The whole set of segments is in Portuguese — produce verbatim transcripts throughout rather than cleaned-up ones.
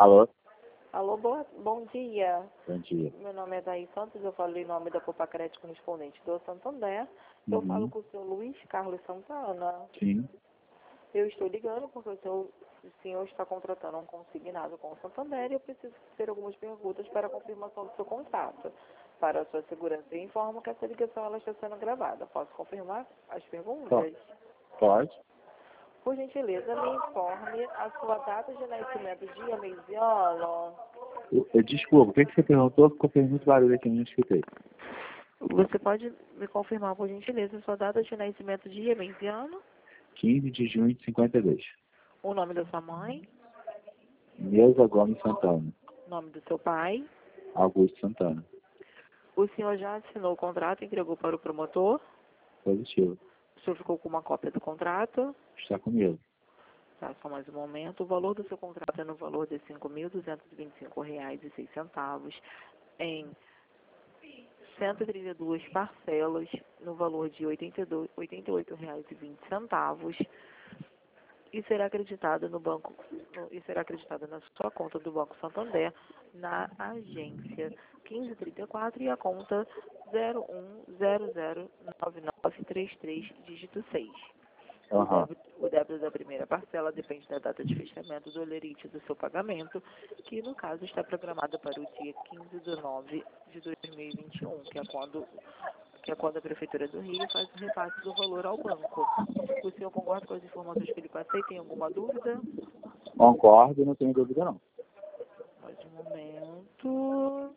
Alô? Alô, boa, bom dia. Bom dia. Meu nome é Daí Santos, eu falo em nome da Copa Crédito correspondente do Santander. Eu Uhum. falo com o senhor Luiz Carlos Santana. Sim. Eu estou ligando porque o senhor, o senhor está contratando um consignado com o Santander e eu preciso fazer algumas perguntas para a confirmação do seu contrato. Para a sua segurança, eu informo que essa ligação ela está sendo gravada. Posso confirmar as perguntas? Pode? Por gentileza, me informe a sua data de nascimento, dia, mês e ano. Eu, eu, desculpa, o que, que você perguntou? Ficou fazendo muito barulho aqui, não escutei. Você pode me confirmar, por gentileza, a sua data de nascimento, dia, mês e ano? quinze de junho de cinquenta e dois. O nome da sua mãe? Neuza Gomes Santana. O nome do seu pai? Augusto Santana. O senhor já assinou o contrato e entregou para o promotor? Positivo. O senhor ficou com uma cópia do contrato? Está comigo. Tá, só mais um momento. O valor do seu contrato é no valor de cinco mil duzentos e vinte e cinco reais e seis centavos em cento e trinta e duas parcelas no valor de oitenta e dois, oitenta e oito reais e vinte centavos e será acreditado no banco no, e será acreditado na sua conta do Banco Santander na agência quinze trinta e quatro e a conta zero um zero zero nove nove três três dígito seis. O Uhum. débito, o débito da primeira parcela depende da data de fechamento do lerite do seu pagamento, que no caso está programado para o dia quinze de nove de dois mil e vinte e um, que é quando, que é quando a Prefeitura do Rio faz o repasse do valor ao banco. O senhor concorda com as informações que ele passei? Tem alguma dúvida? Concordo, não tenho dúvida não. Mais um momento.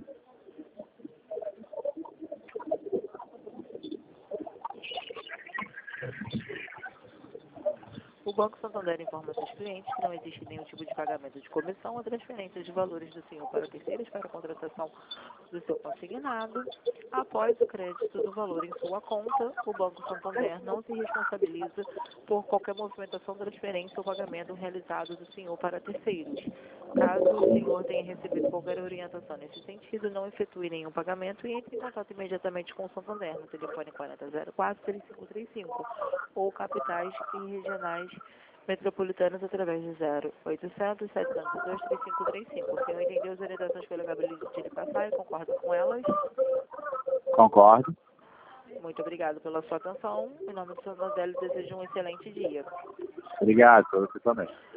O Banco Santander informa seus clientes que não existe nenhum tipo de pagamento de comissão ou transferência de valores do senhor para terceiros para a contratação do seu consignado. Após o crédito do valor em sua conta, o Banco Santander não se responsabiliza por qualquer movimentação, transferência ou pagamento realizado do senhor para terceiros. Caso o senhor tenha recebido qualquer orientação nesse sentido, não efetue nenhum pagamento e entre em contato imediatamente com o Santander no telefone quarenta zero quatro, trinta e cinco trinta e cinco ou capitais e regionais metropolitanas através de zero oitocentos, setecentos e dois, trinta e cinco trinta e cinco. O senhor entendeu as orientações que eu acabei de lhe passar e concorda com elas? Concordo. Muito obrigado pela sua atenção. Em nome do senhor Nozelli, desejo um excelente dia. Obrigado, você também.